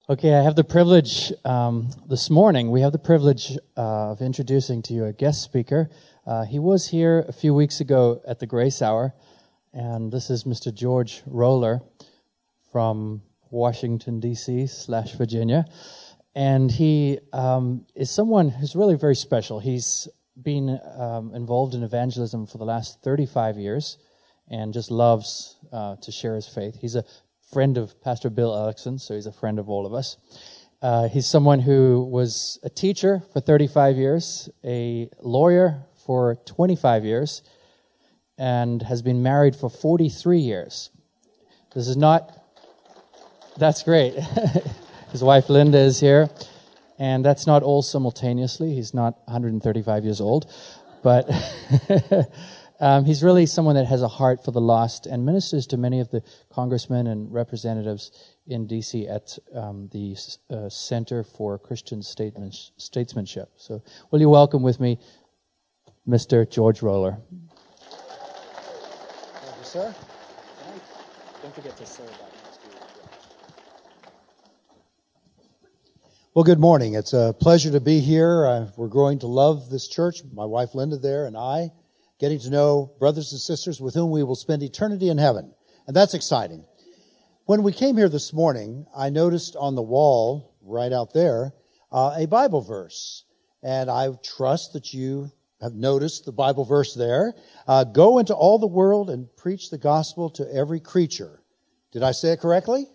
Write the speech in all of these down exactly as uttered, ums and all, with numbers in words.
Okay, I have the privilege, um, this morning, we have the privilege uh, of introducing to you a guest speaker. Uh, he was here a few weeks ago at the Grace Hour, and this is Mister George Roller from Washington, D C slash Virginia. And he um, is someone who's really very special. He's been um, involved in evangelism for the last thirty-five years and just loves uh, to share his faith. He's a friend of Pastor Bill Erickson, so he's a friend of all of us. Uh, he's someone who was a teacher for thirty-five years, a lawyer for twenty-five years, and has been married for forty-three years. This is not... That's great. His wife Linda is here, and that's not all simultaneously. He's not one hundred thirty-five years old, but... Um, he's really someone that has a heart for the lost and ministers to many of the congressmen and representatives in D C at um, the uh, Center for Christian Statesmanship. So will you welcome with me Mister George Roller. Thank you, sir. Don't forget to say that next to you. Well, good morning. It's a pleasure to be here. Uh, we're growing to love this church, my wife Linda there and I. Getting to know brothers and sisters with whom we will spend eternity in heaven. And that's exciting. When we came here this morning, I noticed on the wall right out there uh, a Bible verse. And I trust that you have noticed the Bible verse there. Uh, Go into all the world and preach the gospel to every creature. Did I say it correctly?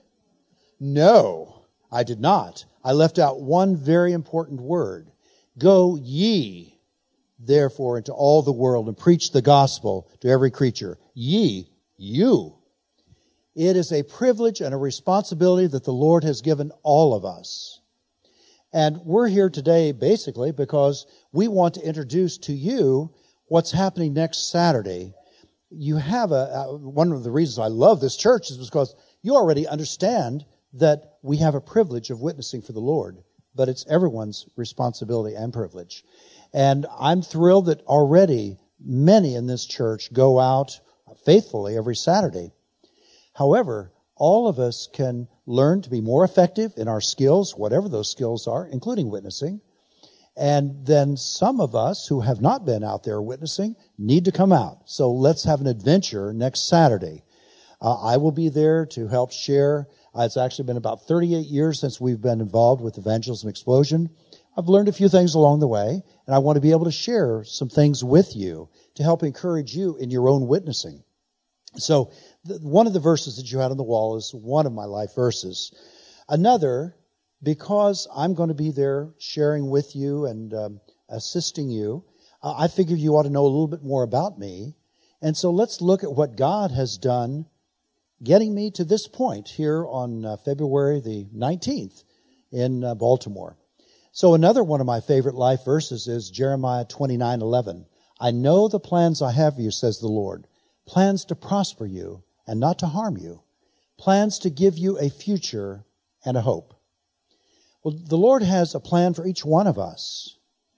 No, I did not. I left out one very important word. Go ye therefore into all the world and preach the gospel to every creature. Ye, you. It is a privilege and a responsibility that the Lord has given all of us. And we're here today basically because we want to introduce to you what's happening next Saturday. You have a, one of the reasons I love this church is because you already understand that we have a privilege of witnessing for the Lord, but it's everyone's responsibility and privilege. And I'm thrilled that already many in this church go out faithfully every Saturday. However, all of us can learn to be more effective in our skills, whatever those skills are, including witnessing. And then some of us who have not been out there witnessing need to come out. So let's have an adventure next Saturday. Uh, I will be there to help share. Uh, it's actually been about thirty-eight years since we've been involved with Evangelism Explosion. I've learned a few things along the way, and I want to be able to share some things with you to help encourage you in your own witnessing. So the, one of the verses that you had on the wall is one of my life verses. Another, because I'm going to be there sharing with you and um, assisting you, uh, I figured you ought to know a little bit more about me. And so let's look at what God has done getting me to this point here on uh, February the nineteenth in uh, Baltimore. So another one of my favorite life verses is Jeremiah twenty-nine eleven. I know the plans I have for you, says the Lord. Plans to prosper you and not to harm you. Plans to give you a future and a hope. Well, the Lord has a plan for each one of us.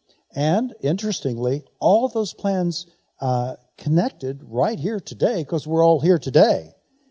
And interestingly, all those plans uh, connected right here today because we're all here today.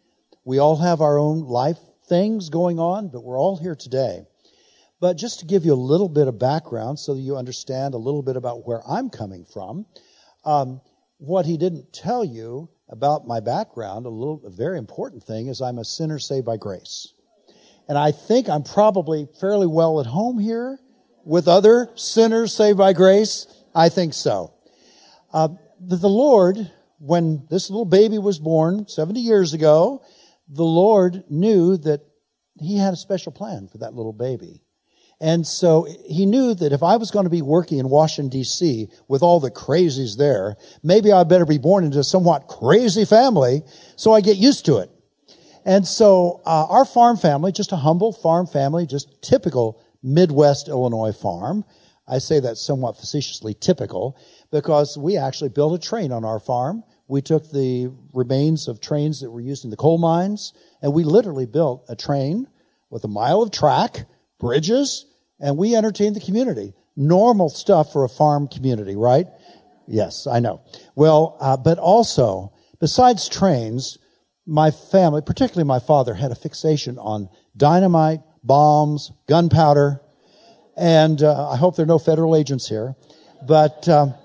We all have our own life things going on, but we're all here today. But just to give you a little bit of background so that you understand a little bit about where I'm coming from, um, what he didn't tell you about my background, a little, a very important thing, is I'm a sinner saved by grace. And I think I'm probably fairly well at home here with other sinners saved by grace. I think so. Uh, the, the Lord, when this little baby was born seventy years ago, the Lord knew that he had a special plan for that little baby. And so he knew that if I was going to be working in Washington, D C with all the crazies there, maybe I better be born into a somewhat crazy family so I get used to it. And so uh, our farm family, just a humble farm family, just typical Midwest Illinois farm. I say that somewhat facetiously typical because we actually built a train on our farm. We took the remains of trains that were used in the coal mines, and we literally built a train with a mile of track, bridges, and we entertained the community. Normal stuff for a farm community, right? Yes, I know. Well, uh, but also, besides trains, my family, particularly my father, had a fixation on dynamite, bombs, gunpowder, and uh, I hope there are no federal agents here. But um,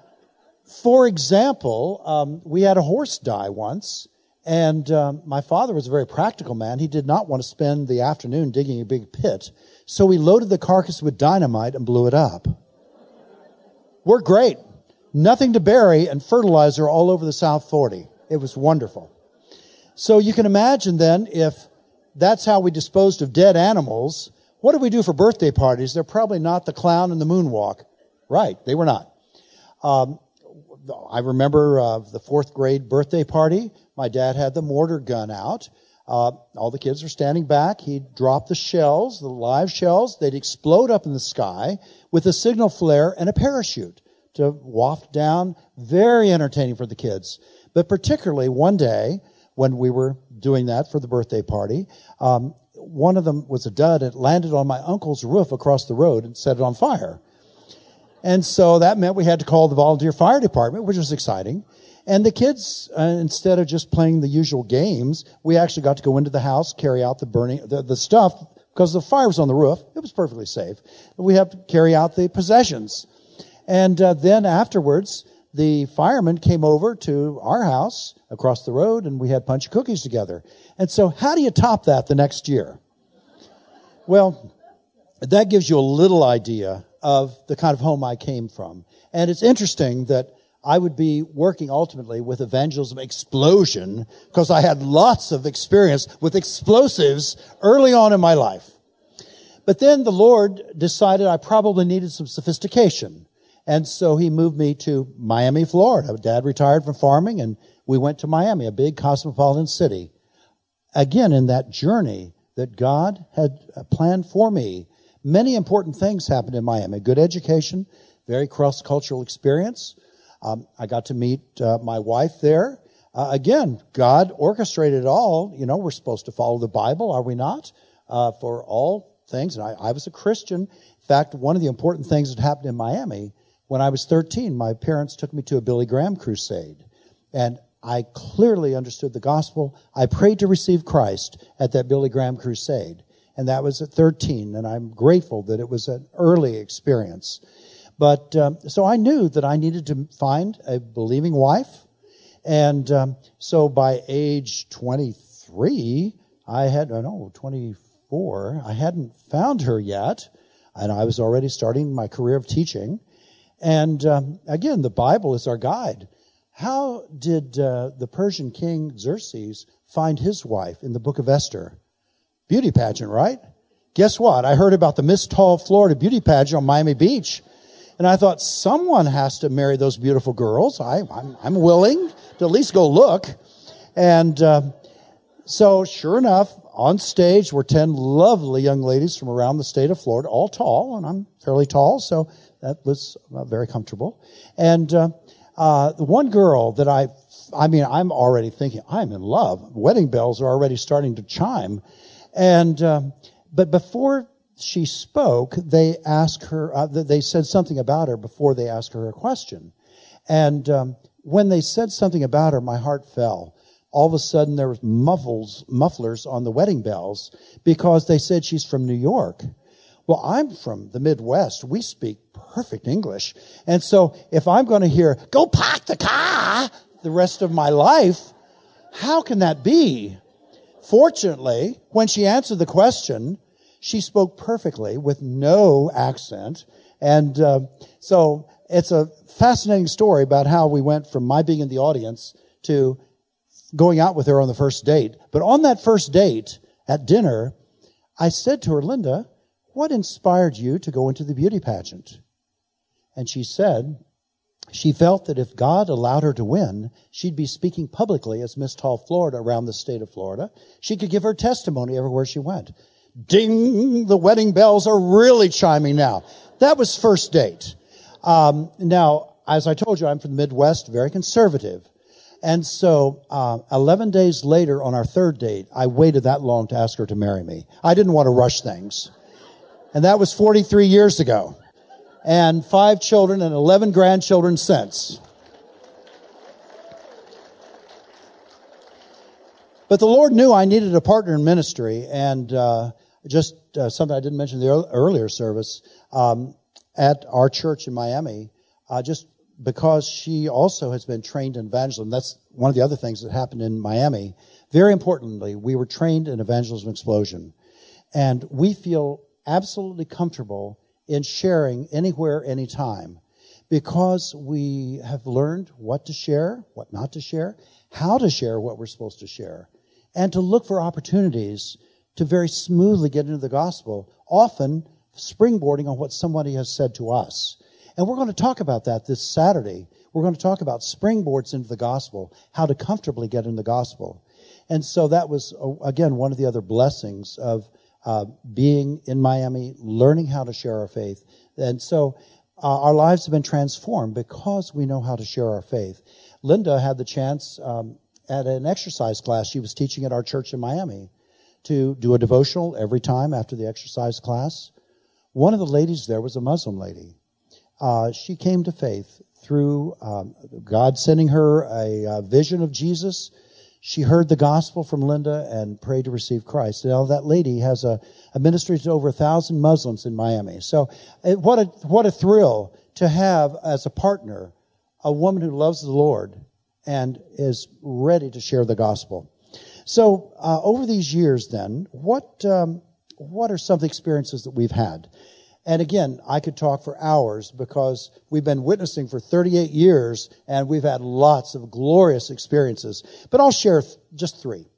for example, um, we had a horse die once, and um, my father was a very practical man. He did not want to spend the afternoon digging a big pit, so he loaded the carcass with dynamite and blew it up. We're great. Nothing to bury and fertilizer all over the South forty. It was wonderful. So you can imagine then, if that's how we disposed of dead animals, what do we do for birthday parties? They're probably not the clown and the moonwalk. Right, they were not. Um, I remember uh, the fourth grade birthday party. My dad had the mortar gun out. Uh, all the kids were standing back. He'd drop the shells, the live shells. They'd explode up in the sky with a signal flare and a parachute to waft down. Very entertaining for the kids. But particularly one day when we were doing that for the birthday party, um, one of them was a dud. It landed on my uncle's roof across the road and set it on fire. And so that meant we had to call the volunteer fire department, which was exciting. And the kids, uh, instead of just playing the usual games, we actually got to go into the house, carry out the burning, the, the stuff, because the fire was on the roof. It was perfectly safe. We have to carry out the possessions. And uh, then afterwards, the firemen came over to our house across the road, and we had punch of cookies together. And so how do you top that the next year? Well, that gives you a little idea of the kind of home I came from. And it's interesting that I would be working ultimately with Evangelism Explosion because I had lots of experience with explosives early on in my life. But then the Lord decided I probably needed some sophistication. And so he moved me to Miami, Florida. Dad retired from farming, and we went to Miami, a big cosmopolitan city. Again, in that journey that God had planned for me, many important things happened in Miami. Good education, very cross-cultural experience. Um, I got to meet uh, my wife there. Uh, again, God orchestrated it all. You know, we're supposed to follow the Bible, are we not? Uh, for all things. And I, I was a Christian. In fact, one of the important things that happened in Miami, when I was thirteen, my parents took me to a Billy Graham crusade. And I clearly understood the gospel. I prayed to receive Christ at that Billy Graham crusade. And that was at thirteen. And I'm grateful that it was an early experience. But um, so I knew that I needed to find a believing wife. And um, so by age twenty-three, I had, oh no, twenty-four, I hadn't found her yet. And I was already starting my career of teaching. And um, again, the Bible is our guide. How did uh, the Persian king Xerxes find his wife in the book of Esther? Beauty pageant, right? Guess what? I heard about the Miss Tall Florida beauty pageant on Miami Beach. And I thought, someone has to marry those beautiful girls. I, I'm, I'm willing to at least go look. And uh, so, sure enough, on stage were ten lovely young ladies from around the state of Florida, all tall, and I'm fairly tall, so that was uh, very comfortable. And uh, uh, the one girl that I, I mean, I'm already thinking, I'm in love. Wedding bells are already starting to chime. And um, but before she spoke, they asked her, uh, they said something about her before they asked her a question. And um, when they said something about her, my heart fell. All of a sudden, there was muffles, mufflers on the wedding bells because they said she's from New York. Well, I'm from the Midwest. We speak perfect English. And so if I'm going to hear, go park the car the rest of my life, how can that be? Fortunately, when she answered the question, she spoke perfectly with no accent. And uh, so it's a fascinating story about how we went from my being in the audience to going out with her on the first date. But on that first date at dinner, I said to her, Linda, what inspired you to go into the beauty pageant? And she said she felt that if God allowed her to win, she'd be speaking publicly as Miss Tall Florida around the state of Florida. She could give her testimony everywhere she went. Ding! The wedding bells are really chiming now. That was first date. Um, now, as I told you, I'm from the Midwest, very conservative. And so, uh, eleven days later on our third date, I waited that long to ask her to marry me. I didn't want to rush things. And that was forty-three years ago. And five children and eleven grandchildren since. But the Lord knew I needed a partner in ministry, and uh, just uh, something I didn't mention in the ear- earlier service, um, at our church in Miami, uh, just because she also has been trained in evangelism. That's one of the other things that happened in Miami. Very importantly, we were trained in Evangelism Explosion. And we feel absolutely comfortable in sharing anywhere, anytime, because we have learned what to share, what not to share, how to share what we're supposed to share, and to look for opportunities to very smoothly get into the gospel, often springboarding on what somebody has said to us. And we're going to talk about that this Saturday. We're going to talk about springboards into the gospel, how to comfortably get in the gospel. And so that was, again, one of the other blessings of uh, being in Miami, learning how to share our faith. And so uh, our lives have been transformed because we know how to share our faith. Linda had the chance um, at an exercise class she was teaching at our church in Miami to do a devotional every time after the exercise class. One of the ladies there was a Muslim lady. Uh, she came to faith through um, God sending her a, a vision of Jesus. She heard the gospel from Linda and prayed to receive Christ. Now that lady has a, a ministry to over a thousand Muslims in Miami. So it, what a what a thrill to have as a partner a woman who loves the Lord and is ready to share the gospel. So uh, over these years, then, what um, what are some of the experiences that we've had? And again, I could talk for hours because we've been witnessing for thirty-eight years and we've had lots of glorious experiences. But I'll share th- just three.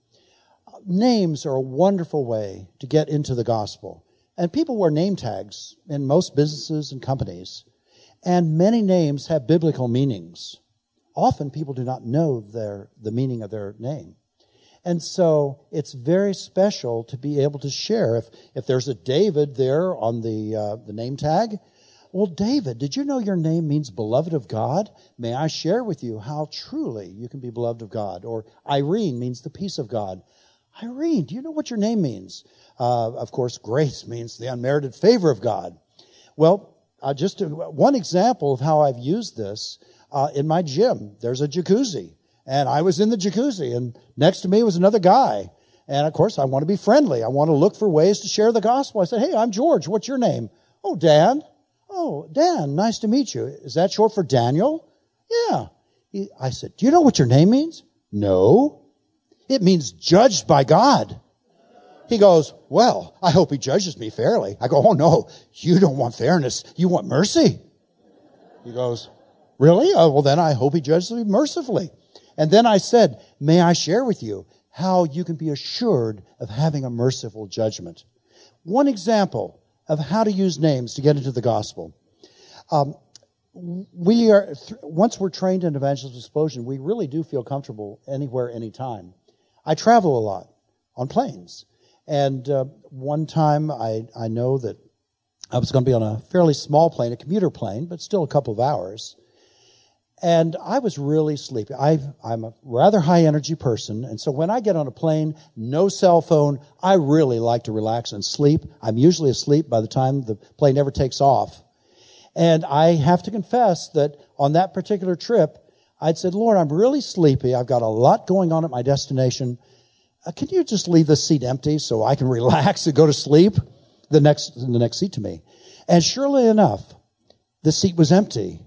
Names are a wonderful way to get into the gospel. And people wear name tags in most businesses and companies. And many names have biblical meanings. Often people do not know their the meaning of their name. And so it's very special to be able to share. If if there's a David there on the uh, the name tag, well, David, did you know your name means beloved of God? May I share with you how truly you can be beloved of God? Or Irene means the peace of God. Irene, do you know what your name means? Uh, of course, Grace means the unmerited favor of God. Well, uh, just to, one example of how I've used this, uh, in my gym, there's a jacuzzi. And I was in the jacuzzi, and next to me was another guy. And, of course, I want to be friendly. I want to look for ways to share the gospel. I said, hey, I'm George. What's your name? Oh, Dan. Oh, Dan, nice to meet you. Is that short for Daniel? Yeah. He, I said, do you know what your name means? No. It means judged by God. He goes, well, I hope he judges me fairly. I go, oh, no, you don't want fairness. You want mercy. He goes, really? Oh, well, then I hope he judges me mercifully. And then I said, may I share with you how you can be assured of having a merciful judgment? One example of how to use names to get into the gospel. Um, we are, once we're trained in Evangelism Explosion, we really do feel comfortable anywhere, anytime. I travel a lot on planes. And uh, one time I, I know that I was going to be on a fairly small plane, a commuter plane, but still a couple of hours. And I was really sleepy. I've, I'm a rather high-energy person, and so when I get on a plane, no cell phone, I really like to relax and sleep. I'm usually asleep by the time the plane ever takes off. And I have to confess that on that particular trip, I'd said, Lord, I'm really sleepy. I've got a lot going on at my destination. Uh, can you just leave this seat empty so I can relax and go to sleep? The next, the next seat to me. And surely enough, the seat was empty.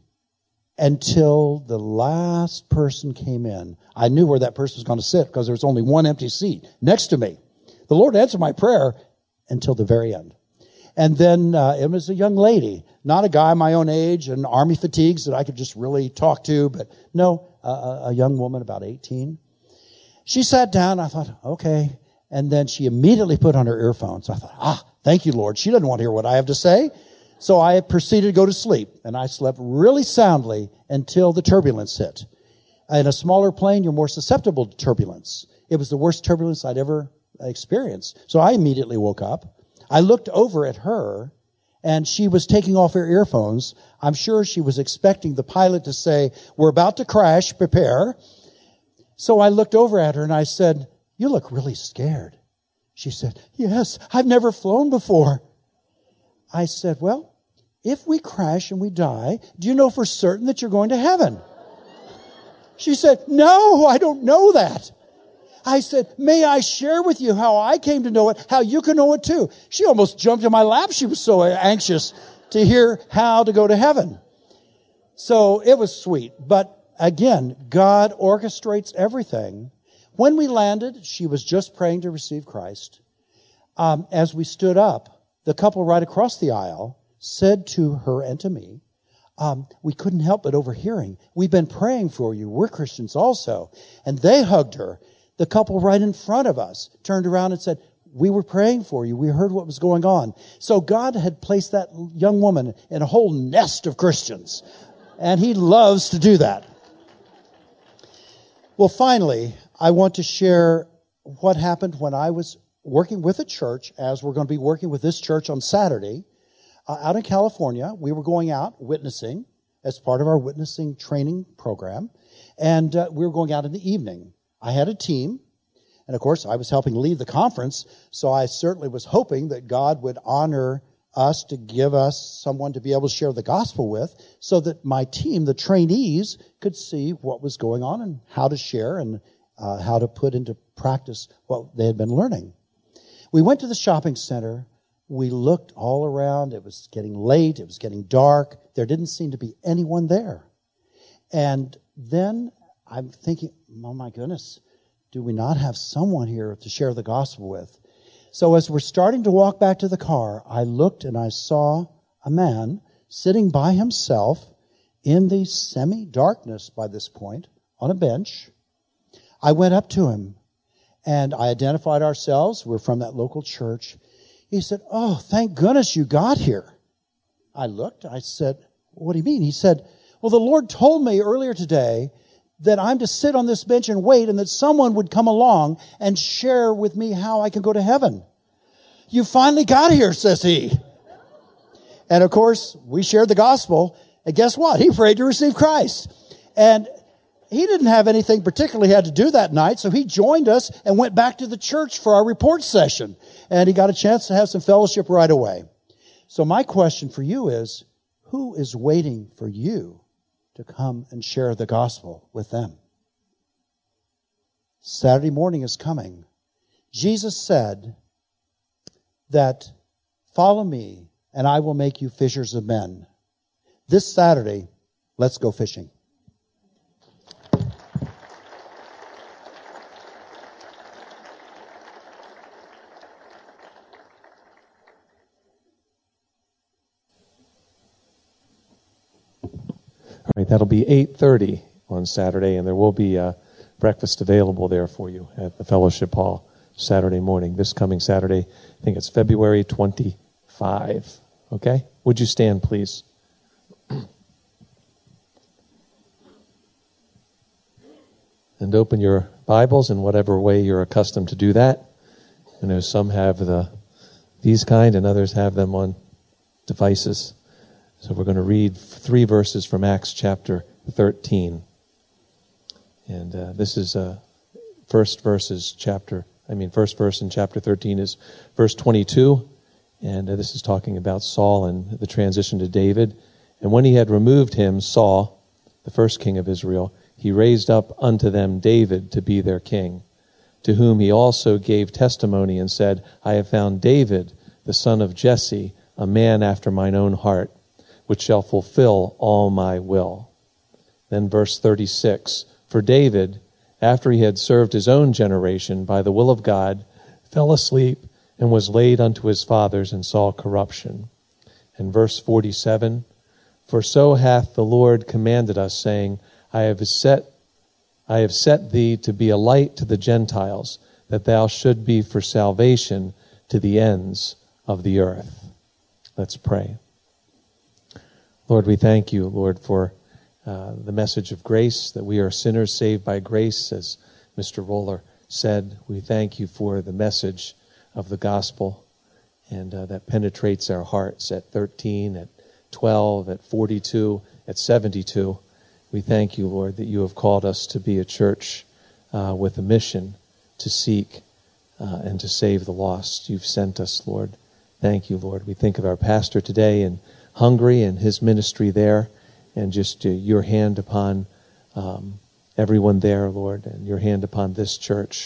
Until the last person came in. I knew where that person was going to sit because there was only one empty seat next to me. The Lord answered my prayer until the very end. And then uh, it was a young lady, not a guy my own age and army fatigues that I could just really talk to, but no, uh, a young woman about eighteen. She sat down. I thought, okay. And then she immediately put on her earphones. I thought, ah, thank you, Lord. She doesn't want to hear what I have to say. So I proceeded to go to sleep, and I slept really soundly until the turbulence hit. In a smaller plane, you're more susceptible to turbulence. It was the worst turbulence I'd ever experienced. So I immediately woke up. I looked over at her, and she was taking off her earphones. I'm sure she was expecting the pilot to say, we're about to crash, prepare. So I looked over at her, and I said, you look really scared. She said, yes, I've never flown before. I said, well, if we crash and we die, do you know for certain that you're going to heaven? She said, no, I don't know that. I said, may I share with you how I came to know it, how you can know it too. She almost jumped in my lap. She was so anxious to hear how to go to heaven. So it was sweet. But again, God orchestrates everything. When we landed, she was just praying to receive Christ. Um, as we stood up, the couple right across the aisle said to her and to me, um, we couldn't help but overhearing, we've been praying for you. We're Christians also. And they hugged her. The couple right in front of us turned around and said, we were praying for you. We heard what was going on. So God had placed that young woman in a whole nest of Christians. And he loves to do that. Well, finally, I want to share what happened when I was working with a church, as we're going to be working with this church on Saturday. Uh, out in California, we were going out witnessing as part of our witnessing training program. And uh, we were going out in the evening. I had a team. And of course, I was helping lead the conference. So I certainly was hoping that God would honor us to give us someone to be able to share the gospel with, so that my team, the trainees, could see what was going on and how to share and uh, how to put into practice what they had been learning. We went to the shopping center. We looked all around. It was getting late. It was getting dark. There didn't seem to be anyone there. And then I'm thinking, oh my goodness, do we not have someone here to share the gospel with? So as we're starting to walk back to the car, I looked and I saw a man sitting by himself in the semi-darkness by this point on a bench. I went up to him and I identified ourselves. We're from that local church. He said, oh, thank goodness you got here. I looked. I said, what do you mean? He said, well, the Lord told me earlier today that I'm to sit on this bench and wait, and that someone would come along and share with me how I can go to heaven. You finally got here, says he. And of course, we shared the gospel, and guess what? He prayed to receive Christ. And he didn't have anything particularly he had to do that night, so he joined us and went back to the church for our report session. And he got a chance to have some fellowship right away. So my question for you is, who is waiting for you to come and share the gospel with them? Saturday morning is coming. Jesus said that, follow me and I will make you fishers of men. This Saturday, let's go fishing. All right, that'll be eight thirty on Saturday, and there will be uh, breakfast available there for you at the Fellowship Hall Saturday morning. This coming Saturday, I think it's February twenty-fifth. Okay? Would you stand, please? And open your Bibles in whatever way you're accustomed to do that. I know some have the these kind, and others have them on devices. So we're going to read three verses from Acts chapter thirteen. And uh, this is uh, first verses chapter, I mean, first verse in chapter thirteen is verse twenty-two. And uh, this is talking about Saul and the transition to David. And when he had removed him, Saul, the first king of Israel, he raised up unto them David to be their king, to whom he also gave testimony and said, I have found David, the son of Jesse, a man after mine own heart, which shall fulfill all my will. Then verse thirty-six, for David, after he had served his own generation by the will of God, fell asleep and was laid unto his fathers and saw corruption. And verse forty-seven, for so hath the Lord commanded us, saying, I have set, I have set thee to be a light to the Gentiles, that thou should be for salvation to the ends of the earth. Let's pray. Lord, we thank you, Lord, for uh, the message of grace, that we are sinners saved by grace, as Mister Roller said. We thank you for the message of the gospel, and uh, that penetrates our hearts at thirteen, at twelve, at forty-two, at seventy-two. We thank you, Lord, that you have called us to be a church uh, with a mission to seek uh, and to save the lost. You've sent us, Lord. Thank you, Lord. We think of our pastor today in Hungary and his ministry there, and just uh, your hand upon um, everyone there, Lord, and your hand upon this church.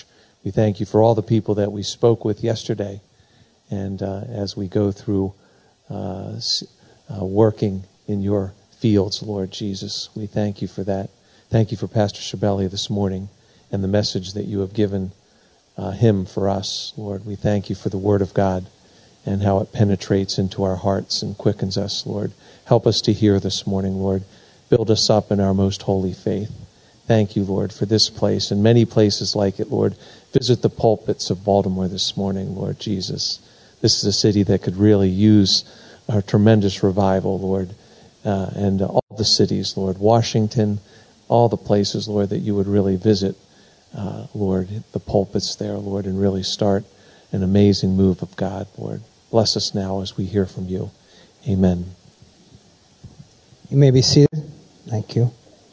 We thank you for all the people that we spoke with yesterday. And uh, as we go through uh, uh, working in your fields, Lord Jesus, we thank you for that. Thank you for Pastor Shabelli this morning and the message that you have given uh, him for us, Lord. We thank you for the Word of God and how it penetrates into our hearts and quickens us, Lord. Help us to hear this morning, Lord. Build us up in our most holy faith. Thank you, Lord, for this place and many places like it, Lord. Visit the pulpits of Baltimore this morning, Lord Jesus. This is a city that could really use a tremendous revival, Lord, uh, and all the cities, Lord, Washington, all the places, Lord, that you would really visit, uh, Lord, the pulpits there, Lord, and really start an amazing move of God, Lord. Bless us now as we hear from you. Amen. You may be seated. Thank you.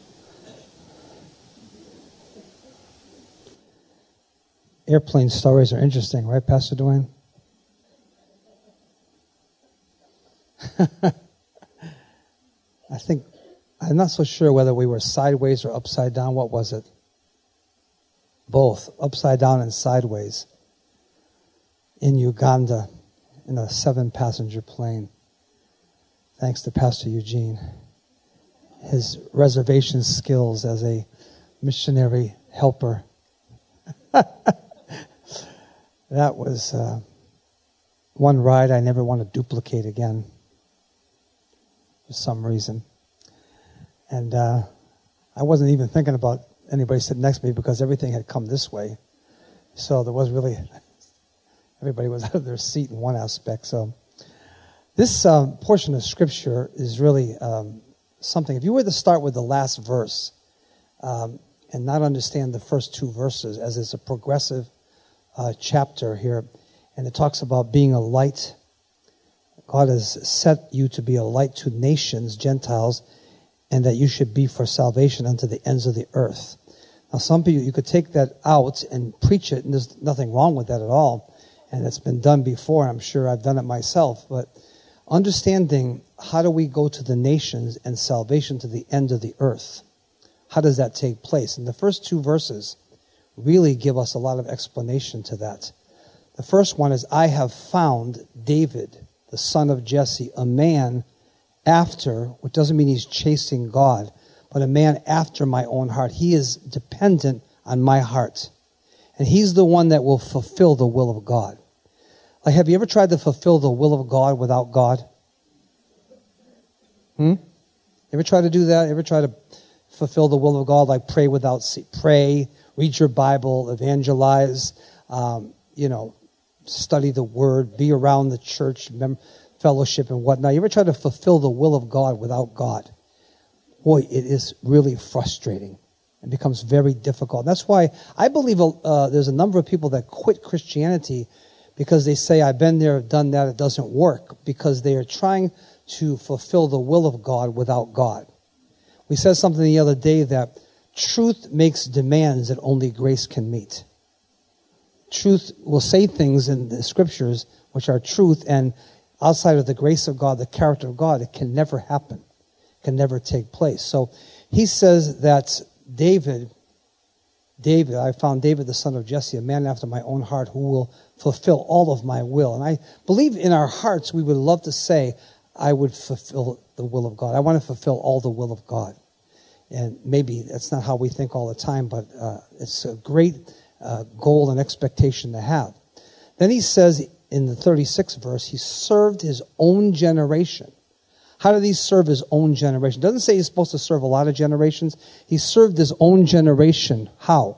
Airplane stories are interesting, right, Pastor Dwayne? I think, I'm not so sure whether we were sideways or upside down. What was it? Both, upside down and sideways, in Uganda, in a seven-passenger plane. Thanks to Pastor Eugene. His reservation skills as a missionary helper. That was uh, one ride I never want to duplicate again for some reason. And uh, I wasn't even thinking about anybody sitting next to me because everything had come this way. So there was really, everybody was out of their seat in one aspect. So this um, portion of Scripture is really um, something. If you were to start with the last verse um, and not understand the first two verses, as it's a progressive uh, chapter here, and it talks about being a light. God has set you to be a light to nations, Gentiles, and that you should be for salvation unto the ends of the earth. Now, some people, you could take that out and preach it, and there's nothing wrong with that at all. And it's been done before. I'm sure I've done it myself. But understanding how do we go to the nations and salvation to the end of the earth? How does that take place? And the first two verses really give us a lot of explanation to that. The first one is, I have found David, the son of Jesse, a man after, which doesn't mean he's chasing God, but a man after my own heart. He is dependent on my heart. And he's the one that will fulfill the will of God. Like, have you ever tried to fulfill the will of God without God? Hmm? You ever try to do that? You ever try to fulfill the will of God, like pray without see, pray, read your Bible, evangelize, um, you know, study the Word, be around the church, mem- fellowship and whatnot. You ever try to fulfill the will of God without God? Boy, it is really frustrating. It becomes very difficult. That's why I believe uh, there's a number of people that quit Christianity because they say, I've been there, done that, it doesn't work, because they are trying to fulfill the will of God without God. We said something the other day that truth makes demands that only grace can meet. Truth will say things in the Scriptures which are truth, and outside of the grace of God, the character of God, it can never happen. It can never take place. So he says that David, David, I found David the son of Jesse, a man after my own heart, who will fulfill all of my will. And I believe in our hearts we would love to say, I would fulfill the will of God. I want to fulfill all the will of God. And maybe that's not how we think all the time, but uh, it's a great uh, goal and expectation to have. Then he says in the thirty-sixth verse, he served his own generation. How did he serve his own generation? It doesn't say he's supposed to serve a lot of generations. He served his own generation. How?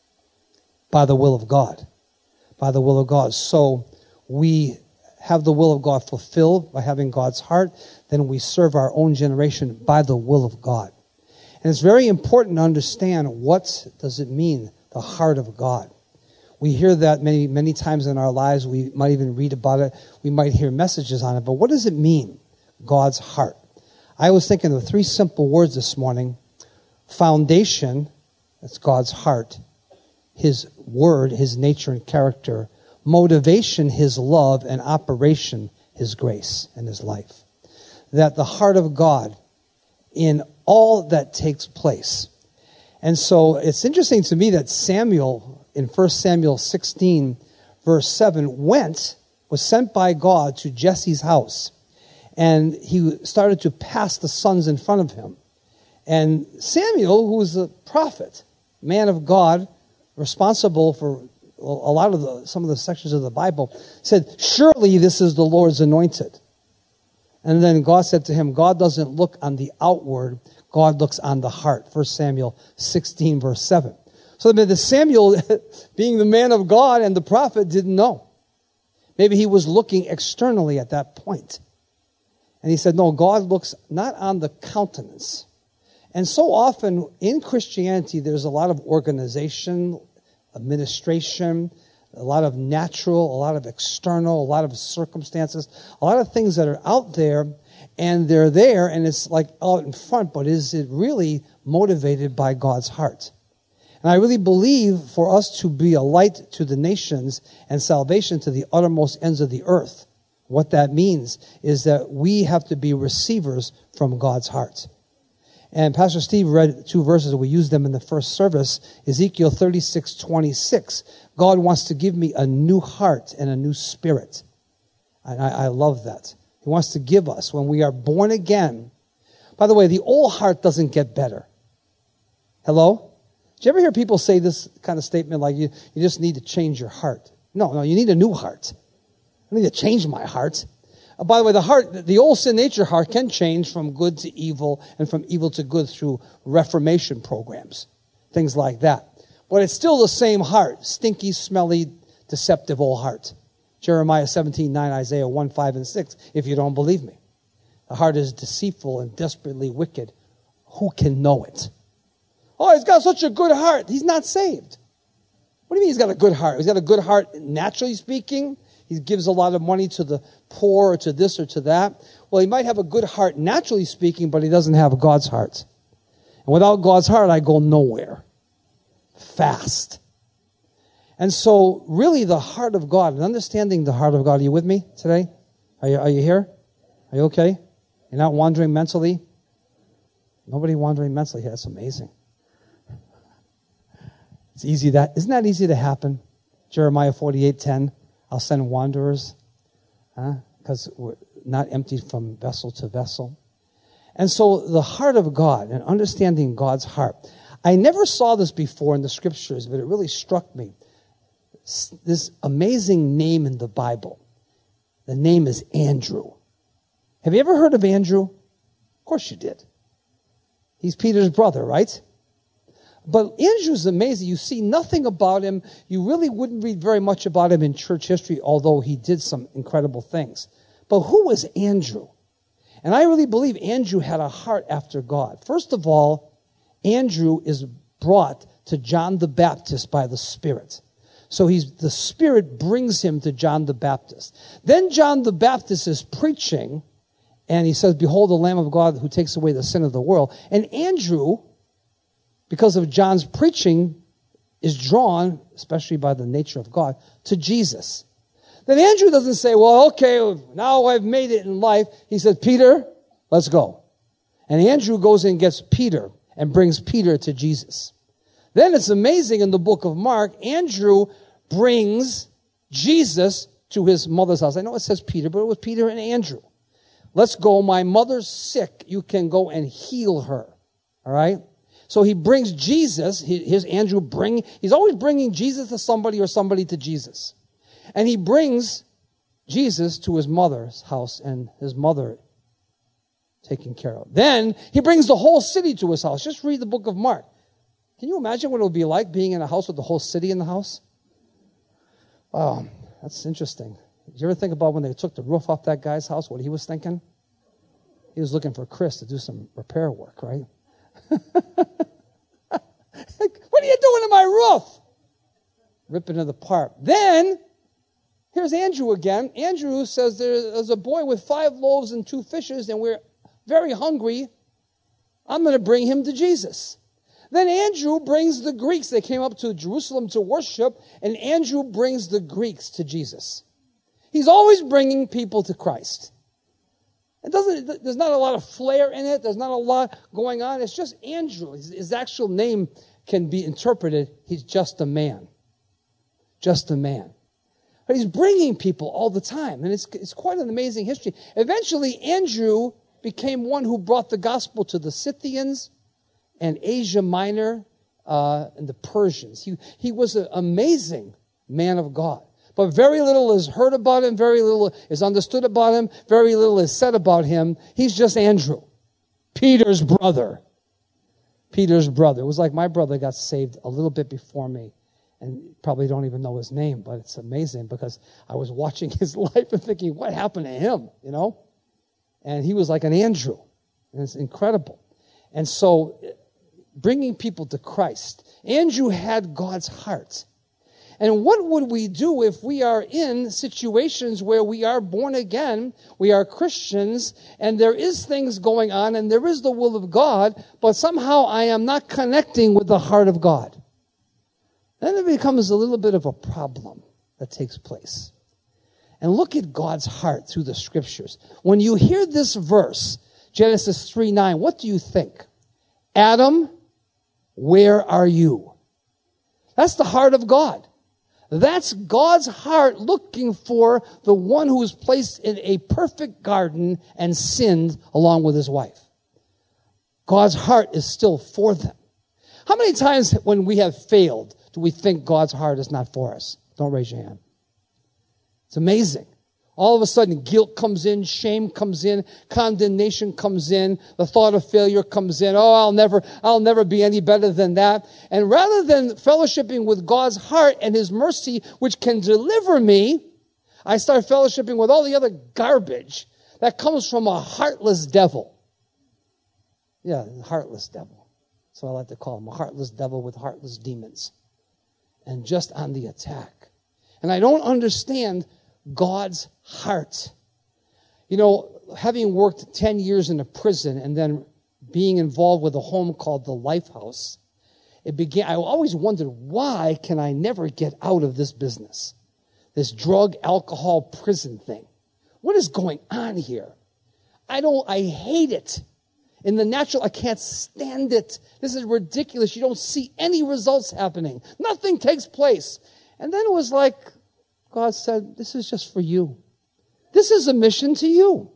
By the will of God. By the will of God. So we have the will of God fulfilled by having God's heart. Then we serve our own generation by the will of God. And it's very important to understand, what does it mean, the heart of God? We hear that many, many times in our lives. We might even read about it. We might hear messages on it. But what does it mean, God's heart? I was thinking of three simple words this morning. Foundation, that's God's heart. His word, his nature and character. Motivation, his love. And operation, his grace and his life. That the heart of God in all that takes place. And so it's interesting to me that Samuel in First Samuel sixteen, verse seven, went, was sent by God to Jesse's house. And he started to pass the sons in front of him. And Samuel, who was a prophet, man of God, responsible for a lot of the, some of the sections of the Bible, said, surely this is the Lord's anointed. And then God said to him, God doesn't look on the outward, God looks on the heart. First Samuel sixteen, verse seven. So the Samuel, being the man of God and the prophet, didn't know. Maybe he was looking externally at that point. And he said, no, God looks not on the countenance. And so often in Christianity, there's a lot of organization, administration, a lot of natural, a lot of external, a lot of circumstances, a lot of things that are out there, and they're there, and it's like out in front, but is it really motivated by God's heart? And I really believe for us to be a light to the nations and salvation to the uttermost ends of the earth, what that means is that we have to be receivers from God's heart. And Pastor Steve read two verses. We used them in the first service. Ezekiel thirty-six twenty-six. God wants to give me a new heart and a new spirit. And I, I love that. He wants to give us when we are born again. By the way, the old heart doesn't get better. Hello? Did you ever hear people say this kind of statement like you, you just need to change your heart? No, no, you need a new heart. I need to change my heart. Uh, by the way, the heart, the old sin nature heart can change from good to evil and from evil to good through reformation programs, things like that. But it's still the same heart, stinky, smelly, deceptive old heart. Jeremiah seventeen nine, Isaiah one five and six, if you don't believe me. The heart is deceitful and desperately wicked. Who can know it? Oh, he's got such a good heart. He's not saved. What do you mean he's got a good heart? He's got a good heart naturally speaking. He gives a lot of money to the poor or to this or to that. Well, he might have a good heart naturally speaking, but he doesn't have God's heart. And without God's heart, I go nowhere. Fast. And so really the heart of God and understanding the heart of God. Are you with me today? Are you, are you here? Are you okay? You're not wandering mentally? Nobody wandering mentally here. That's amazing. It's easy that, isn't that easy to happen? Jeremiah forty-eight ten. I'll send wanderers, because huh? we're not emptied from vessel to vessel. And so the heart of God and understanding God's heart. I never saw this before in the scriptures, but it really struck me. This amazing name in the Bible. The name is Andrew. Have you ever heard of Andrew? Of course you did. He's Peter's brother, right? But Andrew's amazing. You see nothing about him. You really wouldn't read very much about him in church history, although he did some incredible things. But who was Andrew? And I really believe Andrew had a heart after God. First of all, Andrew is brought to John the Baptist by the Spirit. So he's, the Spirit brings him to John the Baptist. Then John the Baptist is preaching, and he says, behold the Lamb of God who takes away the sin of the world. And Andrew, because of John's preaching, is drawn, especially by the nature of God, to Jesus. Then Andrew doesn't say, well, okay, now I've made it in life. He said, Peter, let's go. And Andrew goes and gets Peter and brings Peter to Jesus. Then it's amazing in the book of Mark, Andrew brings Jesus to his mother's house. I know it says Peter, but it was Peter and Andrew. Let's go. My mother's sick. You can go and heal her. All right? So he brings Jesus, here's Andrew bring, he's always bringing Jesus to somebody or somebody to Jesus. And he brings Jesus to his mother's house and his mother taken care of. Then he brings the whole city to his house. Just read the book of Mark. Can you imagine what it would be like being in a house with the whole city in the house? Wow, that's interesting. Did you ever think about when they took the roof off that guy's house, what he was thinking? He was looking for Chris to do some repair work, right? What are you doing to my roof? Ripping it apart. Then, here's Andrew again. Andrew says there's a boy with five loaves and two fishes, and we're very hungry. I'm going to bring him to Jesus. Then Andrew brings the Greeks. They came up to Jerusalem to worship, and Andrew brings the Greeks to Jesus. He's always bringing people to Christ. It doesn't, there's not a lot of flair in it. There's not a lot going on. It's just Andrew. His, his actual name can be interpreted, he's just a man. just a man. But he's bringing people all the time, and it's, it's quite an amazing history. Eventually, Andrew became one who brought the gospel to the Scythians and Asia Minor uh, and the Persians. He, he was an amazing man of God. But very little is heard about him, very little is understood about him, very little is said about him. He's just Andrew, Peter's brother. Peter's brother. It was like my brother got saved a little bit before me. And probably don't even know his name, but it's amazing because I was watching his life and thinking, what happened to him, you know? And he was like an Andrew. And it's incredible. And so bringing people to Christ. Andrew had God's heart. And what would we do if we are in situations where we are born again, we are Christians, and there is things going on, and there is the will of God, but somehow I am not connecting with the heart of God? Then it becomes a little bit of a problem that takes place. And look at God's heart through the scriptures. When you hear this verse, Genesis three nine, what do you think? Adam, where are you? That's the heart of God. That's God's heart looking for the one who is placed in a perfect garden and sinned along with his wife. God's heart is still for them. How many times when we have failed do we think God's heart is not for us? Don't raise your hand. It's amazing. All of a sudden, guilt comes in, shame comes in, condemnation comes in, the thought of failure comes in. Oh, I'll never, I'll never be any better than that. And rather than fellowshipping with God's heart and his mercy, which can deliver me, I start fellowshipping with all the other garbage that comes from a heartless devil. Yeah, heartless devil. That's what I like to call him, a heartless devil with heartless demons. And just on the attack. And I don't understand God's heart. You know, having worked ten years in a prison and then being involved with a home called the Lifehouse, it began, I always wondered, why can I never get out of this business? This drug, alcohol, prison thing. What is going on here? I don't, I hate it. In the natural, I can't stand it. This is ridiculous. You don't see any results happening. Nothing takes place. And then it was like, God said, this is just for you. This is a mission to you.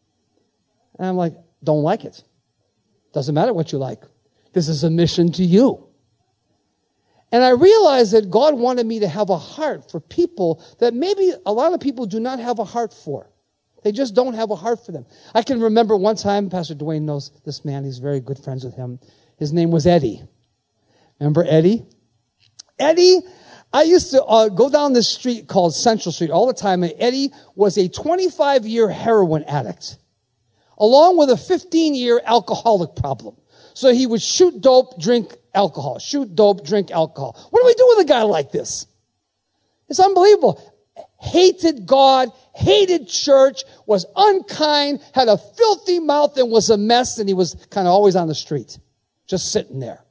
And I'm like, don't like it. Doesn't matter what you like. This is a mission to you. And I realized that God wanted me to have a heart for people that maybe a lot of people do not have a heart for. They just don't have a heart for them. I can remember one time, Pastor Dwayne knows this man. He's very good friends with him. His name was Eddie. Remember Eddie? Eddie, I used to uh, go down this street called Central Street all the time, and Eddie was a twenty-five-year heroin addict, along with a fifteen-year alcoholic problem. So he would shoot dope, drink alcohol, shoot dope, drink alcohol. What do we do with a guy like this? It's unbelievable. Hated God, hated church, was unkind, had a filthy mouth, and was a mess, and he was kind of always on the street, just sitting there.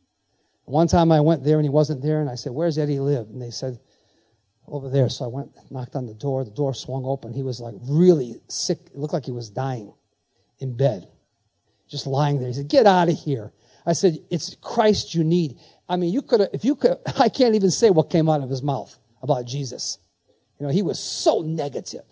One time I went there and he wasn't there, and I said, where's Eddie live? And they said, over there. So I went, knocked on the door. The door swung open. He was like really sick. It looked like he was dying in bed, just lying there. He said, get out of here. I said, it's Christ you need. I mean, you could have, if you could, I can't even say what came out of his mouth about Jesus. You know, he was so negative,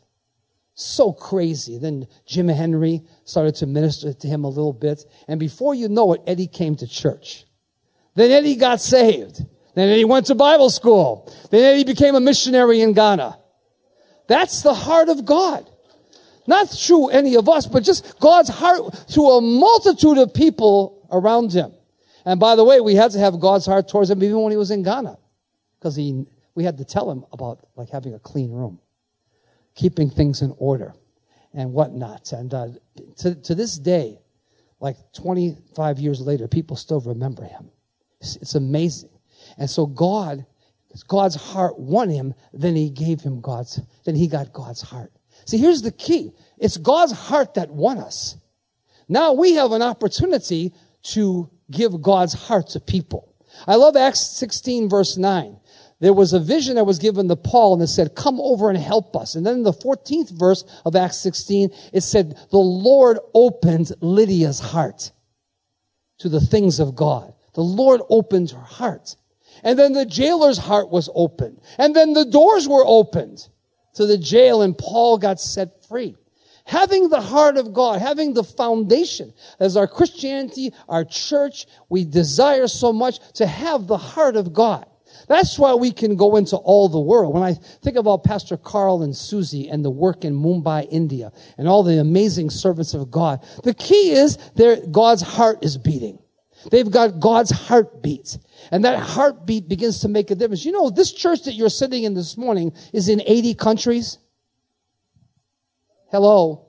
so crazy. Then Jim Henry started to minister to him a little bit. And before you know it, Eddie came to church. Then Eddie got saved. Then Eddie went to Bible school. Then Eddie became a missionary in Ghana. That's the heart of God. Not through any of us, but just God's heart through a multitude of people around him. And by the way, we had to have God's heart towards him even when he was in Ghana. Because he, we had to tell him about like having a clean room, keeping things in order and whatnot. And uh, to, to this day, like twenty-five years later, people still remember him. It's, it's amazing. And so God, God's heart won him, then he gave him God's, then he got God's heart. See, here's the key. It's God's heart that won us. Now we have an opportunity to give God's heart to people. I love Acts sixteen verse nine. There was a vision that was given to Paul and it said, come over and help us. And then in the fourteenth verse of Acts sixteen, it said, the Lord opened Lydia's heart to the things of God. The Lord opened her heart. And then the jailer's heart was opened. And then the doors were opened to the jail, and Paul got set free. Having the heart of God, having the foundation, as our Christianity, our church, we desire so much to have the heart of God. That's why we can go into all the world. When I think about Pastor Carl and Susie and the work in Mumbai, India, and all the amazing servants of God, the key is their God's heart is beating. They've got God's heartbeat. And that heartbeat begins to make a difference. You know, this church that you're sitting in this morning is in eighty countries. Hello?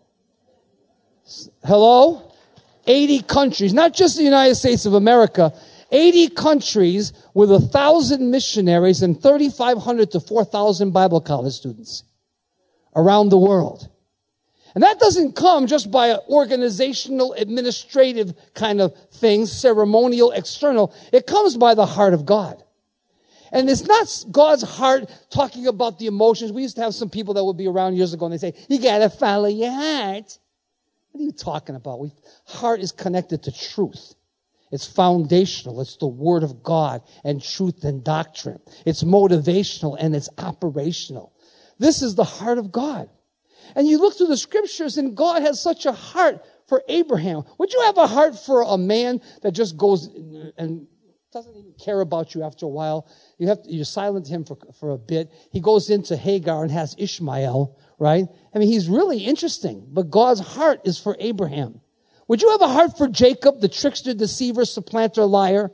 Hello? eighty countries. Not just the United States of America. eighty countries with a thousand missionaries and thirty-five hundred to four thousand Bible college students around the world. And that doesn't come just by organizational, administrative kind of things, ceremonial, external. It comes by the heart of God. And it's not God's heart talking about the emotions. We used to have some people that would be around years ago and they say, you got to follow your heart. What are you talking about? We, heart is connected to truth. It's foundational. It's the Word of God and truth and doctrine. It's motivational and it's operational. This is the heart of God. And you look through the scriptures and God has such a heart for Abraham. Would you have a heart for a man that just goes and doesn't even care about you after a while? You have to, you silent him for, for a bit. He goes into Hagar and has Ishmael, right? I mean, he's really interesting, but God's heart is for Abraham. Would you have a heart for Jacob, the trickster, deceiver, supplanter, liar?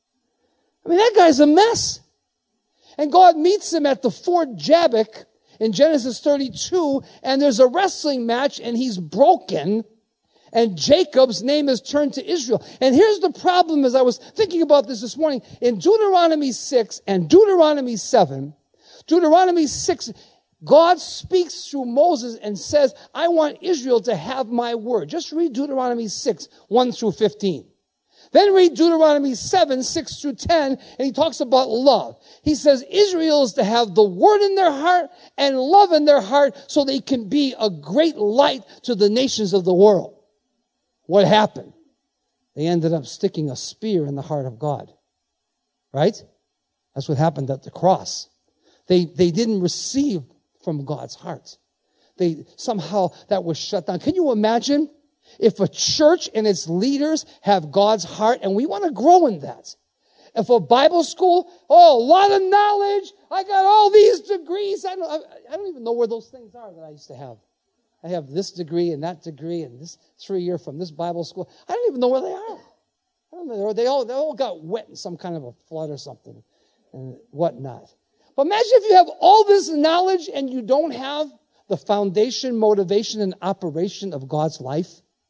I mean, that guy's a mess. And God meets him at the Fort Jabbok in Genesis thirty-two, and there's a wrestling match, and he's broken, and Jacob's name is turned to Israel. And here's the problem, as I was thinking about this this morning, in Deuteronomy six and Deuteronomy seven, Deuteronomy six, God speaks through Moses and says, I want Israel to have my word. Just read Deuteronomy six, one through fifteen. Then read Deuteronomy seven, six through ten, and he talks about love. He says Israel is to have the word in their heart and love in their heart so they can be a great light to the nations of the world. What happened? They ended up sticking a spear in the heart of God. Right? That's what happened at the cross. They, they didn't receive from God's heart. They somehow that was shut down. Can you imagine if a church and its leaders have God's heart, and we want to grow in that? If a Bible school, oh, a lot of knowledge. I got all these degrees. I don't, I don't even know where those things are that I used to have. I have this degree and that degree and this three-year from this Bible school. I don't even know where they are. I don't know. They all, they all got wet in some kind of a flood or something and whatnot. But imagine if you have all this knowledge and you don't have the foundation, motivation, and operation of God's life.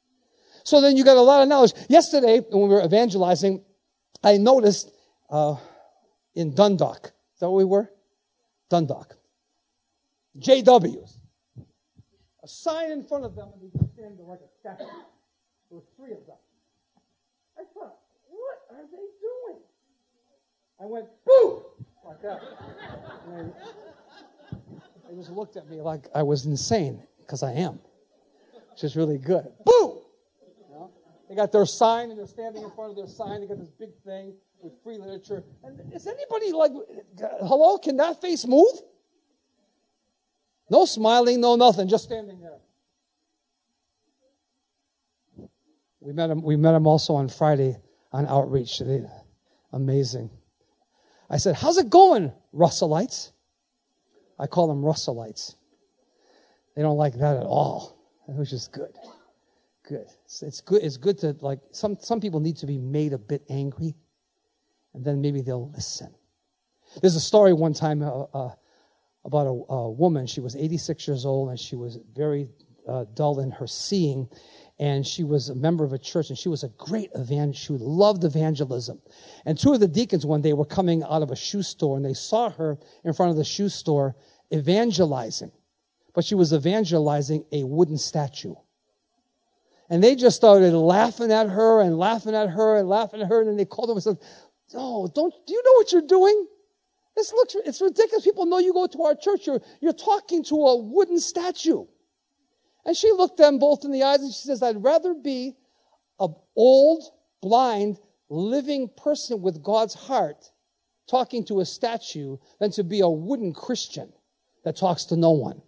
So then you got a lot of knowledge. Yesterday, when we were evangelizing, I noticed uh, in Dundalk. Is that where we were? Dundalk. J Ws. A sign in front of them, and they just stand there like a statue. There were three of them. I thought, what are they doing? I went, boo! Like that. And they just looked at me like I was insane, because I am. Which is really good. Boo! They got their sign, and they're standing in front of their sign. They got this big thing with free literature. And is anybody like, hello, can that face move? No smiling, no nothing, just standing there. We met him, we met him also on Friday on Outreach. They, amazing. I said, how's it going, Russellites? I call them Russellites. They don't like that at all. It was just good. Good. It's, it's good. It's good to, like, some, some people need to be made a bit angry, and then maybe they'll listen. There's a story one time uh, uh, about a, a woman. She was eighty-six years old, and she was very uh, dull in her seeing, and she was a member of a church, and she was a great evangelist. She loved evangelism. And two of the deacons one day were coming out of a shoe store, and they saw her in front of the shoe store evangelizing. But she was evangelizing a wooden statue. And they just started laughing at her and laughing at her and laughing at her. And then they called her and said, oh, don't, do you know what you're doing? This looks, it's ridiculous. People know you go to our church. You're, you're talking to a wooden statue. And she looked them both in the eyes and she says, I'd rather be an old, blind, living person with God's heart talking to a statue than to be a wooden Christian that talks to no one.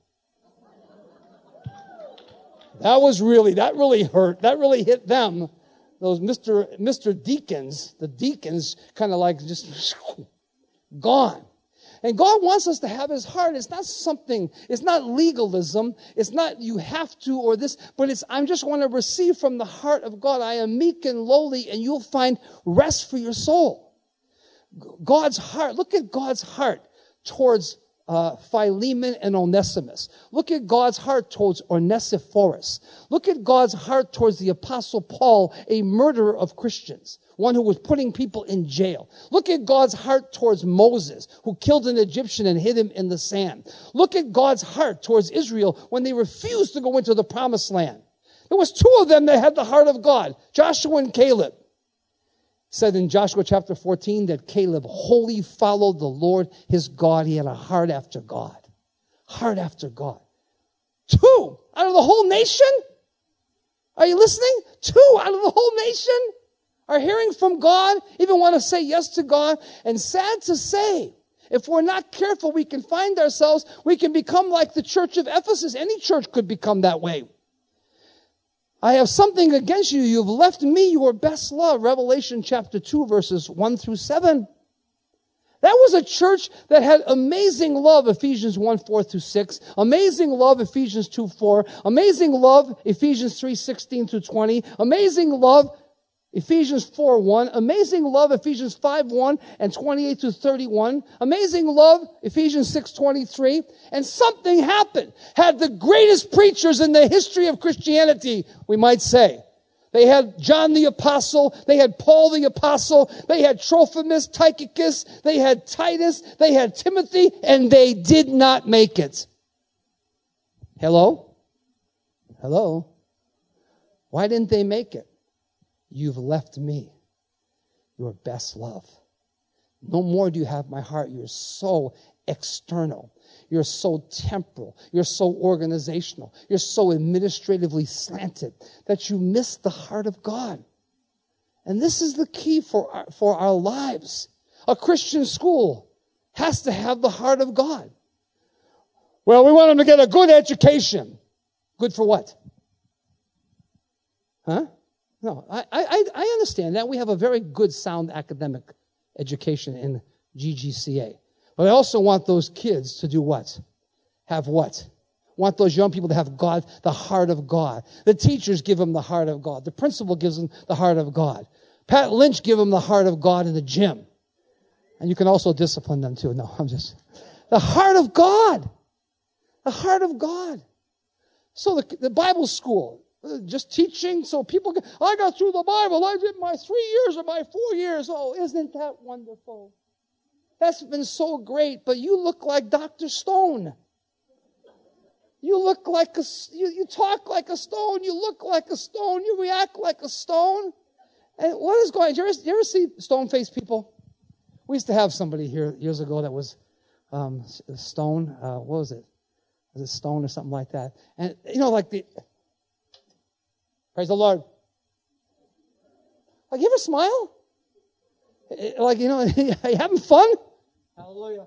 That was really, that really hurt. That really hit them. Those Mister Mister Deacons, the deacons kind of like just gone. And God wants us to have his heart. It's not something, it's not legalism. It's not you have to or this, but it's I just want to receive from the heart of God. I am meek and lowly, and you'll find rest for your soul. God's heart, look at God's heart towards uh, Philemon and Onesimus. Look at God's heart towards Onesiphorus. Look at God's heart towards the Apostle Paul, a murderer of Christians. One who was putting people in jail. Look at God's heart towards Moses, who killed an Egyptian and hid him in the sand. Look at God's heart towards Israel when they refused to go into the promised land. There was two of them that had the heart of God, Joshua and Caleb. It said in Joshua chapter fourteen that Caleb wholly followed the Lord his God. He had a heart after God. Heart after God. Two out of the whole nation? Are you listening? Two out of the whole nation are hearing from God, even want to say yes to God. And sad to say, if we're not careful, we can find ourselves, we can become like the church of Ephesus. Any church could become that way. I have something against you. You've left me your best love. Revelation chapter two, verses one through seven. That was a church that had amazing love, Ephesians one, four through six. Amazing love, Ephesians two, four. Amazing love, Ephesians three, sixteen through twenty. Amazing love, Ephesians four, one. Amazing love, Ephesians five, one and twenty-eight through thirty-one. Amazing love, Ephesians six, twenty-three. And something happened. Had the greatest preachers in the history of Christianity, we might say. They had John the Apostle. They had Paul the Apostle. They had Trophimus, Tychicus. They had Titus. They had Timothy. And they did not make it. Hello? Hello? Why didn't they make it? You've left me your best love. No more do you have my heart. You're so external. You're so temporal. You're so organizational. You're so administratively slanted that you miss the heart of God. And this is the key for our, for our lives. A Christian school has to have the heart of God. Well, we want them to get a good education. Good for what? Huh? No, I, I, I understand that. We have a very good, sound academic education in G G C A. But I also want those kids to do what? Have what? Want those young people to have God, the heart of God. The teachers give them the heart of God. The principal gives them the heart of God. Pat Lynch give them the heart of God in the gym. And you can also discipline them too. No, I'm just... The heart of God. The heart of God. So the, the Bible school... Just teaching so people get, I got through the Bible. I did my three years or my four years. Oh, isn't that wonderful? That's been so great. But you look like Doctor Stone. You look like a, you, you talk like a stone. You look like a stone. You react like a stone. And what is going on? Did you ever, you ever see stone-faced people? We used to have somebody here years ago that was um, stone. Uh, what was it? Was it stone or something like that? And, you know, like the... Praise the Lord. Like, you ever smile? Like, you know, are you having fun? Hallelujah.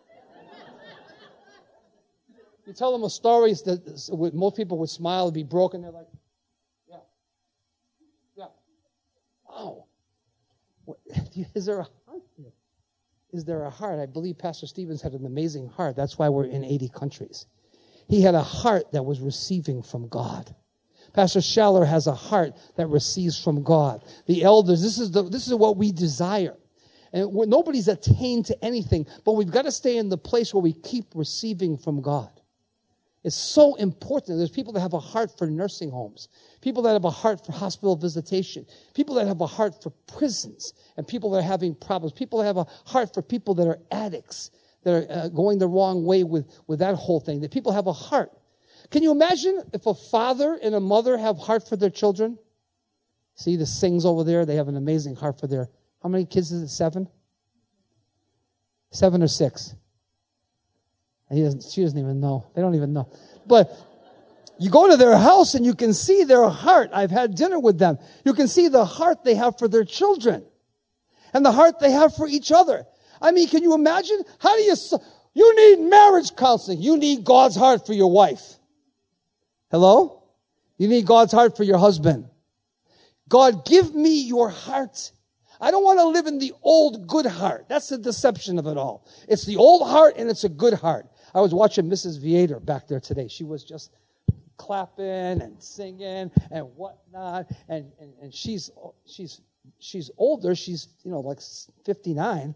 You tell them a story that most people would smile and be broken. They're like, yeah. Yeah. Wow. Is there a heart there? Is there a heart? I believe Pastor Stevens had an amazing heart. That's why we're in eighty countries. He had a heart that was receiving from God. Pastor Schaller has a heart that receives from God. The elders, this is the, this is what we desire. And we're, nobody's attained to anything, but we've got to stay in the place where we keep receiving from God. It's so important. There's people that have a heart for nursing homes, people that have a heart for hospital visitation, people that have a heart for prisons, and people that are having problems, people that have a heart for people that are addicts, that are uh, going the wrong way with, with that whole thing, that people have a heart. Can you imagine if a father and a mother have heart for their children? See the Sings over there, they have an amazing heart for their, how many kids is it, seven? Seven or six? He doesn't, she doesn't even know. They don't even know. But you go to their house and you can see their heart. I've had dinner with them. You can see the heart they have for their children and the heart they have for each other. I mean, can you imagine? How do you, you need marriage counseling. You need God's heart for your wife. Hello? You need God's heart for your husband. God, give me your heart. I don't want to live in the old good heart. That's the deception of it all. It's the old heart and it's a good heart. I was watching Missus Viator back there today. She was just clapping and singing and whatnot. And, and, and she's, she's, she's older. She's, you know, like fifty-nine.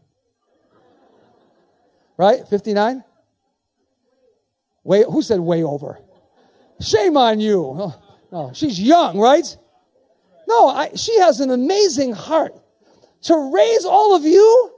Right? fifty-nine? Way, who said way over? Shame on you. Oh, no, she's young, right? No, I, she has an amazing heart. To raise all of you,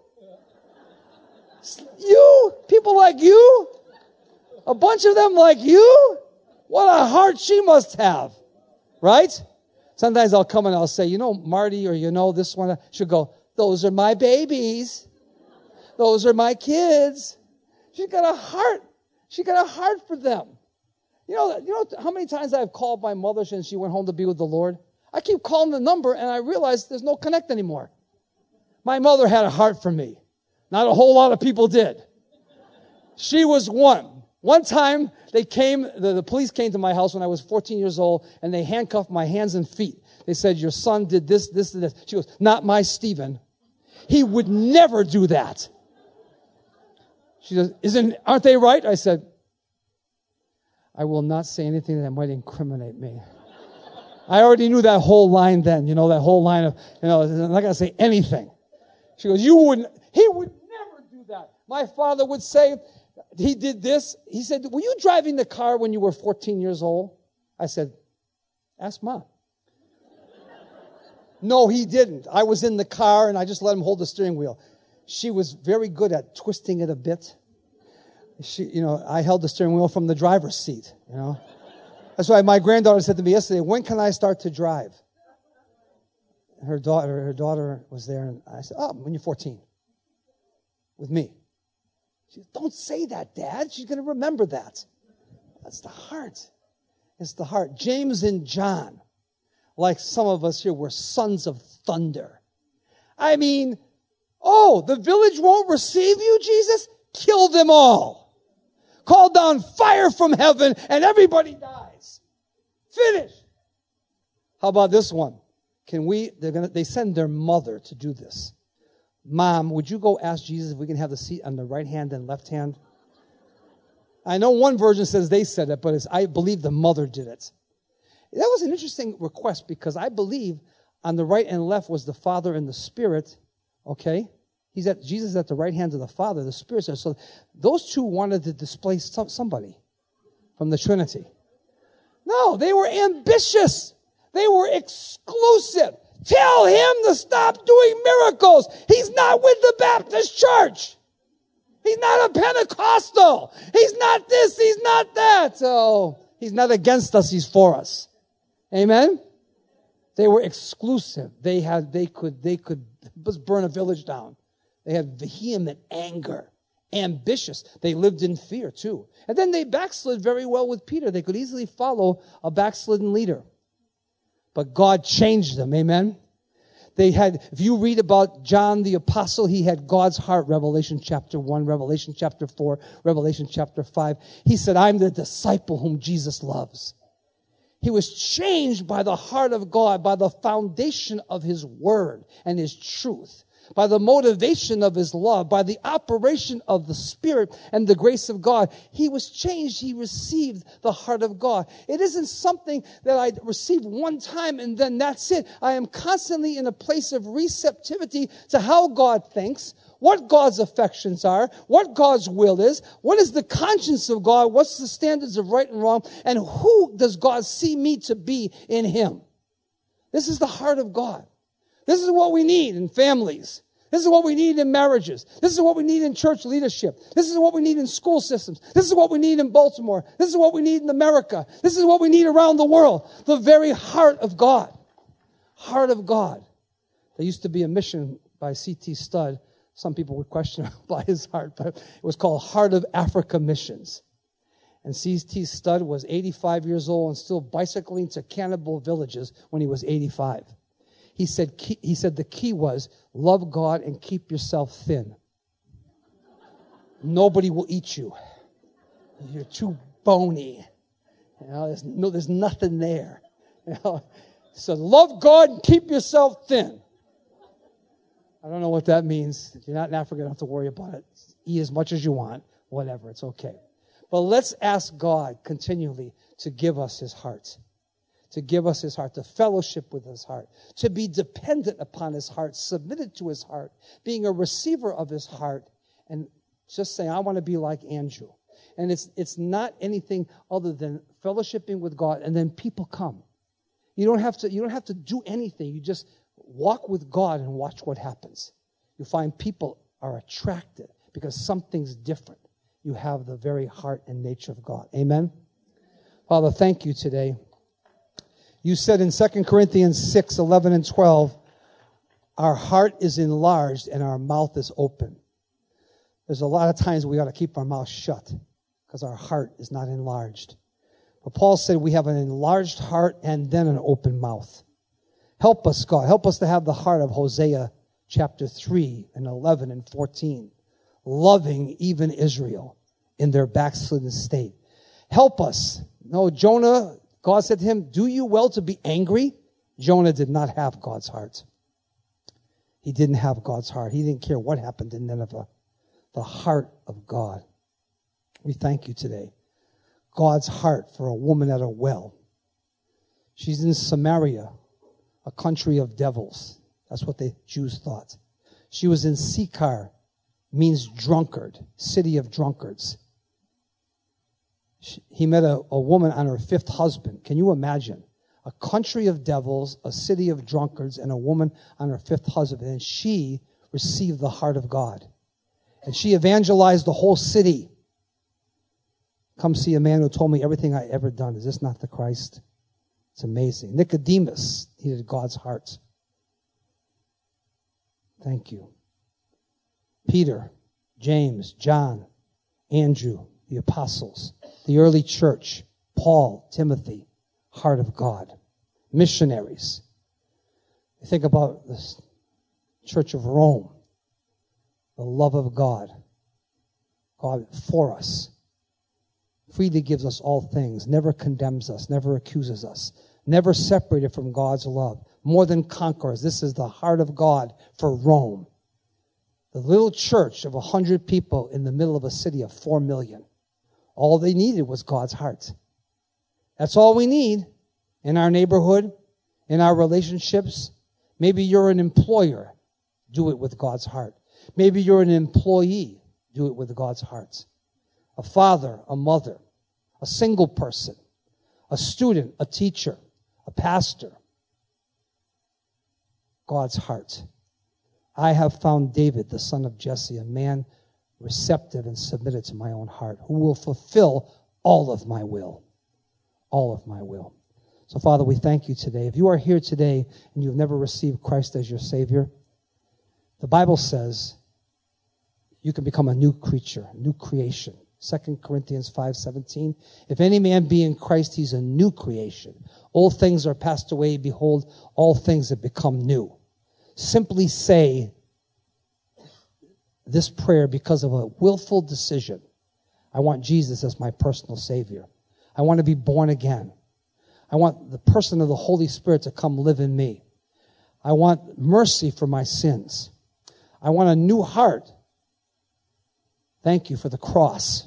you, people like you, a bunch of them like you, what a heart she must have, right? Sometimes I'll come and I'll say, you know, Marty, or you know, this one, she'll go, those are my babies. Those are my kids. She's got a heart. She got a heart for them. You know, you know how many times I've called my mother since she went home to be with the Lord? I keep calling the number and I realize there's no connect anymore. My mother had a heart for me. Not a whole lot of people did. She was one. One time they came, the, the police came to my house when I was fourteen years old and they handcuffed my hands and feet. They said, your son did this, this, and this. She goes, not my Stephen. He would never do that. She says, isn't, aren't they right? I said, I will not say anything that might incriminate me. I already knew that whole line then, you know, that whole line of, you know, I'm not going to say anything. She goes, you wouldn't, he would never do that. My father would say, he did this. He said, were you driving the car when you were fourteen years old? I said, ask Mom. No, he didn't. I was in the car and I just let him hold the steering wheel. She was very good at twisting it a bit. She, you know, I held the steering wheel from the driver's seat, you know. That's why my granddaughter said to me yesterday, when can I start to drive? Her daughter, her daughter was there, and I said, oh, when you're fourteen. With me. She said, don't say that, Dad. She's going to remember that. That's the heart. It's the heart. James and John, like some of us here, were sons of thunder. I mean, oh, the village won't receive you, Jesus? Kill them all. Call down fire from heaven, and everybody dies. Finish. How about this one? Can we, they're gonna, they send their mother to do this. Mom, would you go ask Jesus if we can have the seat on the right hand and left hand? I know one version says they said it, but it's, I believe the mother did it. That was an interesting request because I believe on the right and left was the Father and the Spirit. Okay? He's at, Jesus is at the right hand of the Father, the Spirit. So those two wanted to displace some, somebody from the Trinity. No, they were ambitious. They were exclusive. Tell him to stop doing miracles. He's not with the Baptist church. He's not a Pentecostal. He's not this. He's not that. So he's not against us. He's for us. Amen. They were exclusive. They had, they could, they could just burn a village down. They had vehement anger, ambitious. They lived in fear too. And then they backslid very well with Peter. They could easily follow a backslidden leader. But God changed them. Amen. They had, if you read about John the Apostle, he had God's heart, Revelation chapter one, Revelation chapter four, Revelation chapter five. He said, I'm the disciple whom Jesus loves. He was changed by the heart of God, by the foundation of his word and his truth, by the motivation of his love, by the operation of the Spirit and the grace of God. He was changed. He received the heart of God. It isn't something that I receive one time and then that's it. I am constantly in a place of receptivity to how God thinks, what God's affections are, what God's will is, what is the conscience of God, what's the standards of right and wrong, and who does God see me to be in him. This is the heart of God. This is what we need in families. This is what we need in marriages. This is what we need in church leadership. This is what we need in school systems. This is what we need in Baltimore. This is what we need in America. This is what we need around the world. The very heart of God. Heart of God. There used to be a mission by C T Studd. Some people would question by his heart, but it was called Heart of Africa Missions. And C T Studd was eighty-five years old and still bicycling to cannibal villages when he was eighty-five. He said, he said the key was love God and keep yourself thin. nobody will eat you. You're too bony. You know, there's no, there's nothing there. You know, so love God and keep yourself thin. I don't know what that means. If you're not in Africa, you don't have to worry about it. Eat as much as you want. Whatever, it's okay. But let's ask God continually to give us his heart. To give us his heart, to fellowship with his heart, to be dependent upon his heart, submitted to his heart, being a receiver of his heart, and just saying, I want to be like Andrew. And it's it's not anything other than fellowshipping with God, and then people come. You don't have to, you don't have to do anything. You just walk with God and watch what happens. You find people are attracted because something's different. You have the very heart and nature of God. Amen? Father, thank you today. You said in Second Corinthians six, eleven and twelve, our heart is enlarged and our mouth is open. There's a lot of times we got to keep our mouth shut because our heart is not enlarged. But Paul said we have an enlarged heart and then an open mouth. Help us, God. Help us to have the heart of Hosea chapter three and eleven and fourteen, loving even Israel in their backslidden state. Help us. No, Jonah, God said to him, do you well to be angry? Jonah did not have God's heart. He didn't have God's heart. He didn't care what happened in Nineveh. The heart of God. We thank you today. God's heart for a woman at a well. She's in Samaria, a country of devils. That's what the Jews thought. She was in Sychar, means drunkard, city of drunkards. She, he met a, a woman on her fifth husband. Can you imagine? A country of devils, a city of drunkards, and a woman on her fifth husband. And she received the heart of God. And she evangelized the whole city. Come see a man who told me everything I ever done. Is this not the Christ? It's amazing. Nicodemus needed God's heart. Thank you. Peter, James, John, Andrew, the apostles, the early church, Paul, Timothy, heart of God. Missionaries. You think about the Church of Rome, the love of God. God for us. Freely gives us all things, never condemns us, never accuses us, never separated from God's love, more than conquerors. This is the heart of God for Rome. The little church of a hundred people in the middle of a city of four million. All they needed was God's heart. That's all we need in our neighborhood, in our relationships. Maybe you're an employer. Do it with God's heart. Maybe you're an employee. Do it with God's heart. A father, a mother, a single person, a student, a teacher, a pastor. God's heart. I have found David, the son of Jesse, a man receptive and submitted to my own heart, who will fulfill all of my will. All of my will. So, Father, we thank you today. If you are here today and you've never received Christ as your Savior, the Bible says you can become a new creature, a new creation. Second Corinthians five seventeen. If any man be in Christ, he's a new creation. Old things are passed away. Behold, all things have become new. Simply say this prayer because of a willful decision. I want Jesus as my personal Savior. I want to be born again. I want the person of the Holy Spirit to come live in me. I want mercy for my sins. I want a new heart. Thank you for the cross.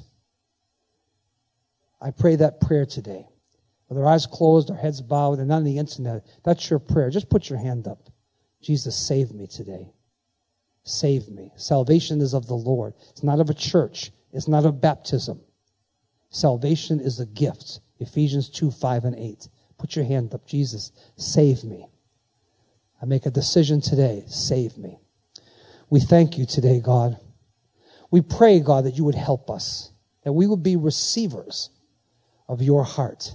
I pray that prayer today. With our eyes closed, our heads bowed, and on the internet, that's your prayer. Just put your hand up. Jesus, save me today. Save me. Salvation is of the Lord. It's not of a church. It's not of baptism. Salvation is a gift. Ephesians two, five, and eight. Put your hand up. Jesus, save me. I make a decision today. Save me. We thank you today, God. We pray, God, that you would help us, that we would be receivers of your heart.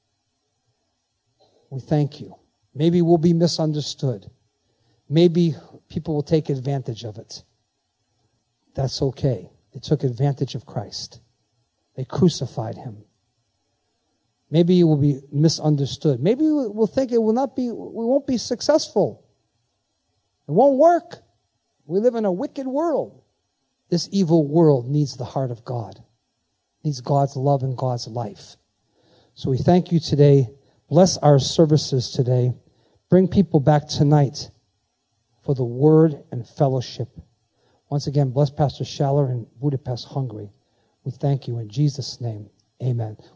We thank you. Maybe we'll be misunderstood. Maybe people will take advantage of it. That's okay. They took advantage of Christ. They crucified him. Maybe it will be misunderstood. Maybe we'll think it will not be, we won't be successful. It won't work. We live in a wicked world. This evil world needs the heart of God, needs God's love and God's life. So we thank you today. Bless our services today. Bring people back tonight for the word and fellowship. Once again, bless Pastor Schaller in Budapest, Hungary. We thank you in Jesus' name. Amen.